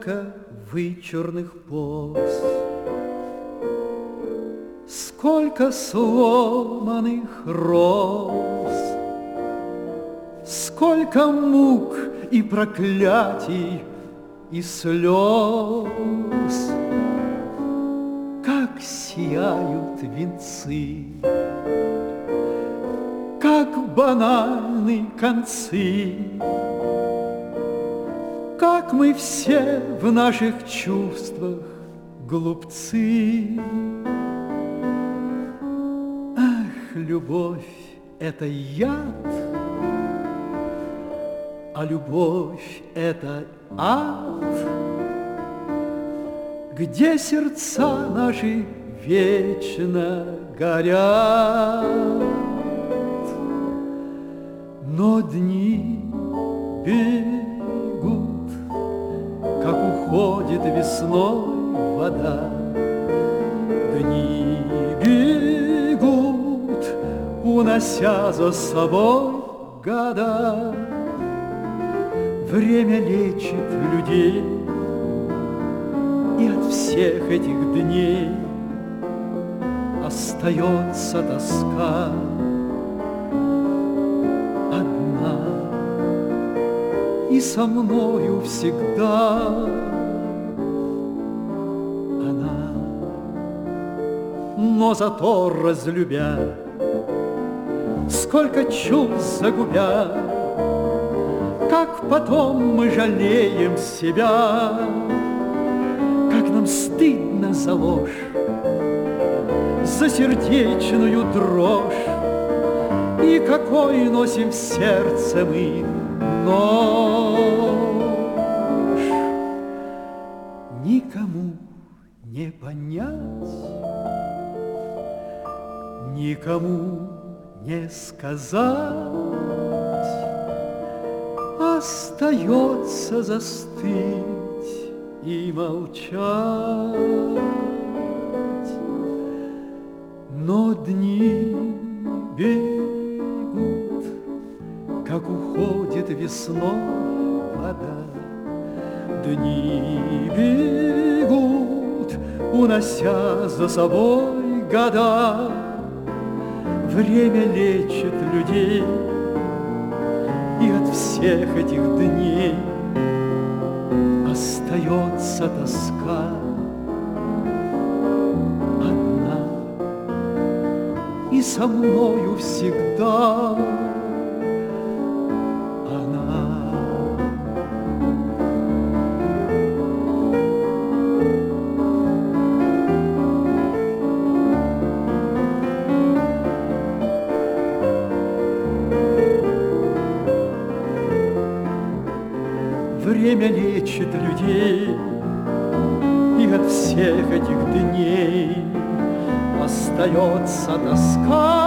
Сколько вычурных поз, сколько сломанных роз, сколько мук и проклятий и слез, как сияют венцы, как банальны концы, как мы все в наших чувствах глупцы. Ах, любовь — это яд, а любовь — это ад, где сердца наши вечно горят. Но дни бегут, как уходит весной вода. Дни бегут, унося за собой года. Время лечит людей, и от всех этих дней остается тоска одна, и со мною всегда она. Но зато разлюбя, сколько чувств загубя, как потом мы жалеем себя, как нам стыдно за ложь, за сердечную дрожь, и какой носим в сердце мы нож. Никому не понять, никому не сказать, остается застыть и молчать. Но дни бегут, как уходит весной вода. Дни бегут, унося за собой года. Время лечит людей, и от всех этих дней остается тоска одна, и со мною всегда она. Время лечит людей, и от всех этих дней остается тоска